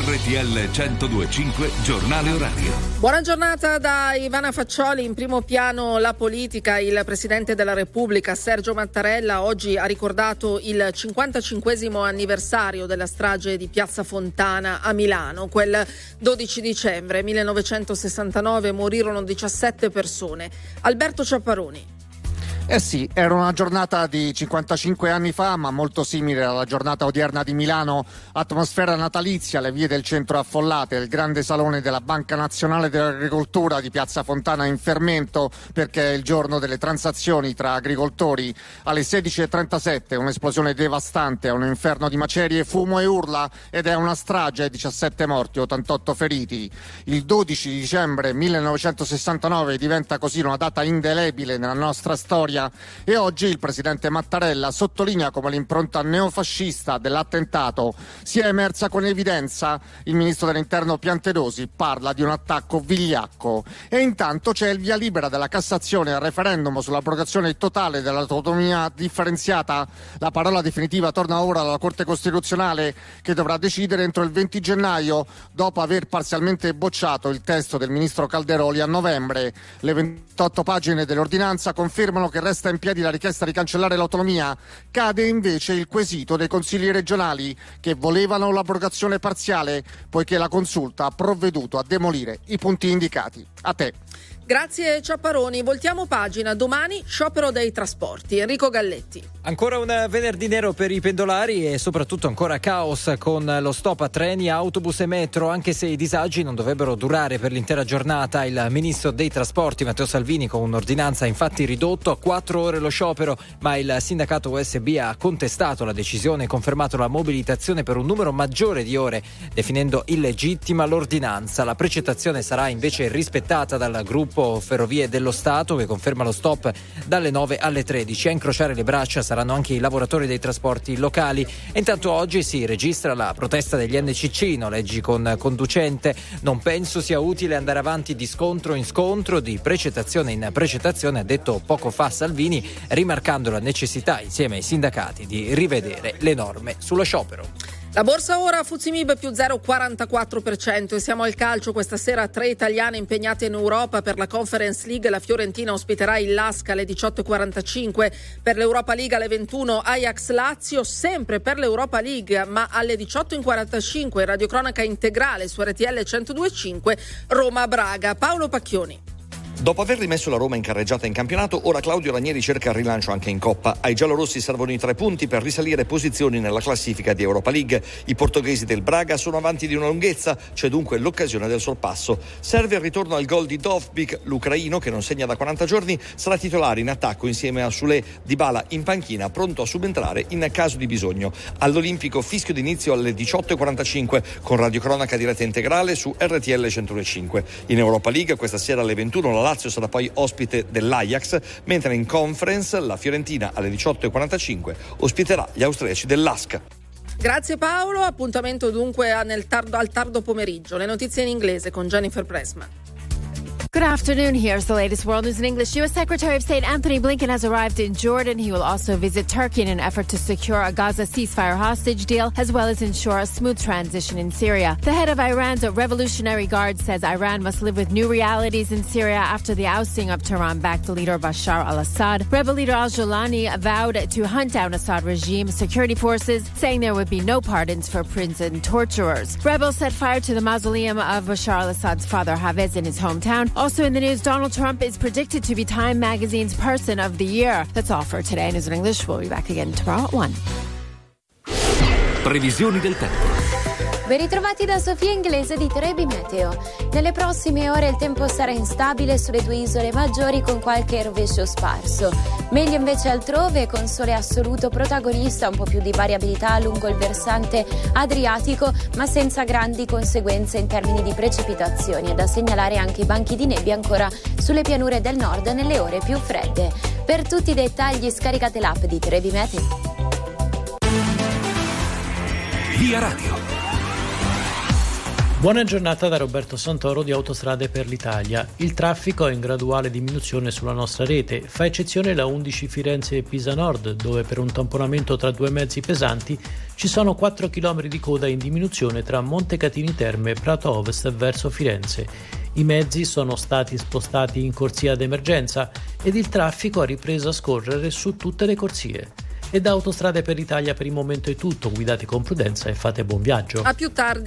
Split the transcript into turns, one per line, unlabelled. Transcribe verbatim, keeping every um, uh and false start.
R T L centodue e cinque Giornale Orario.
Buona giornata da Ivana Faccioli. In primo piano la politica. Il Presidente della Repubblica Sergio Mattarella oggi ha ricordato il cinquantacinquesimo anniversario della strage di Piazza Fontana a Milano. Quel dodici dicembre millenovecentosessantanove morirono diciassette persone. Alberto Ciapparoni.
Eh sì, era una giornata di cinquantacinque anni fa, ma molto simile alla giornata odierna di Milano. Atmosfera natalizia, le vie del centro affollate, il grande salone della Banca Nazionale dell'Agricoltura di Piazza Fontana in fermento perché è il giorno delle transazioni tra agricoltori. Alle sedici e trentasette un'esplosione devastante, un inferno di macerie, fumo e urla ed è una strage, diciassette morti, ottantotto feriti. Il dodici dicembre millenovecentosessantanove diventa così una data indelebile nella nostra storia. E oggi il presidente Mattarella sottolinea come l'impronta neofascista dell'attentato sia emersa con evidenza. Il ministro dell'Interno Piantedosi parla di un attacco vigliacco. E intanto c'è il via libera della Cassazione al referendum sull'abrogazione totale dell'autonomia differenziata. La parola definitiva torna ora alla Corte Costituzionale, che dovrà decidere entro il venti gennaio, dopo aver parzialmente bocciato il testo del ministro Calderoli a novembre. Le ventotto pagine dell'ordinanza confermano che resta in piedi la richiesta di cancellare l'autonomia. Cade invece il quesito dei consigli regionali che volevano l'abrogazione parziale, poiché la Consulta ha provveduto a demolire i punti indicati. A te.
Grazie Ciapparoni. Voltiamo pagina. Domani sciopero dei trasporti. Enrico Galletti.
Ancora un venerdì nero per i pendolari e soprattutto ancora caos con lo stop a treni, autobus e metro, anche se i disagi non dovrebbero durare per l'intera giornata. Il ministro dei trasporti Matteo Salvini con un'ordinanza ha infatti ridotto a quattro ore lo sciopero, ma il sindacato U S B ha contestato la decisione e confermato la mobilitazione per un numero maggiore di ore, definendo illegittima l'ordinanza. La precettazione sarà invece rispettata dal gruppo Ferrovie dello Stato, che conferma lo stop dalle nove alle tredici. A incrociare le braccia saranno anche i lavoratori dei trasporti locali. E intanto oggi si registra la protesta degli N C C, noleggi con conducente. Non penso sia utile andare avanti di scontro in scontro, di precettazione in precettazione, ha detto poco fa Salvini, rimarcando la necessità insieme ai sindacati di rivedere le norme sullo sciopero.
La borsa ora Fuzimib più zero virgola quarantaquattro per cento. E siamo al calcio. Questa sera tre italiane impegnate in Europa per la Conference League. La Fiorentina ospiterà il Lask alle diciotto e quarantacinque. Per l'Europa League alle ventuno Ajax Lazio. Sempre per l'Europa League, ma alle diciotto e quarantacinque radiocronaca integrale su R T L centodue e cinque Roma Braga. Paolo Pacchioni.
Dopo aver rimesso la Roma in carreggiata in campionato, ora Claudio Ranieri cerca il rilancio anche in Coppa. Ai giallorossi servono i tre punti per risalire posizioni nella classifica di Europa League. I portoghesi del Braga sono avanti di una lunghezza, c'è dunque l'occasione del sorpasso. Serve il ritorno al gol di Dovbyk, l'ucraino che non segna da quaranta giorni, sarà titolare in attacco insieme a Sule, Dybala in panchina, pronto a subentrare in caso di bisogno. All'Olimpico fischio d'inizio alle diciotto e quarantacinque con radiocronaca diretta integrale su R T L centodue e cinque. In Europa League questa sera alle ventuno la Lazio sarà poi ospite dell'Ajax, mentre in Conference la Fiorentina alle diciotto e quarantacinque ospiterà gli austriaci del Lask.
Grazie Paolo, appuntamento dunque nel tardo, al tardo pomeriggio. Le notizie in inglese con Jennifer Pressman.
Good afternoon. Here's the latest world news in English. U S Secretary of State Anthony Blinken has arrived in Jordan. He will also visit Turkey in an effort to secure a Gaza ceasefire hostage deal, as well as ensure a smooth transition in Syria. The head of Iran's Revolutionary Guard says Iran must live with new realities in Syria after the ousting of Tehran-backed leader Bashar al-Assad. Rebel leader al-Jolani vowed to hunt down Assad regime security forces, saying there would be no pardons for prison torturers. Rebels set fire to the mausoleum of Bashar al-Assad's father, Hafez, in his hometown. Also in the news, Donald Trump is predicted to be Time Magazine's Person of the Year. That's all for today. News in English. We'll be back again tomorrow at one.
Previsioni del tempo.
Ben ritrovati da Sofia Inglese di Trebi Meteo. Nelle prossime ore il tempo sarà instabile sulle due isole maggiori con qualche rovescio sparso. Meglio invece altrove con sole assoluto protagonista, un po' più di variabilità lungo il versante adriatico, ma senza grandi conseguenze in termini di precipitazioni. È da segnalare anche i banchi di nebbia ancora sulle pianure del nord nelle ore più fredde. Per tutti i dettagli scaricate l'app di Trebi Meteo.
Via Radio.
Buona giornata da Roberto Santoro di Autostrade per l'Italia. Il traffico è in graduale diminuzione sulla nostra rete. Fa eccezione la undici Firenze-Pisa Nord, dove per un tamponamento tra due mezzi pesanti ci sono quattro chilometri di coda in diminuzione tra Montecatini Terme e Prato Ovest verso Firenze. I mezzi sono stati spostati in corsia d'emergenza ed il traffico ha ripreso a scorrere su tutte le corsie. E da Autostrade per l'Italia per il momento è tutto. Guidate con prudenza e fate buon viaggio.
A più tardi.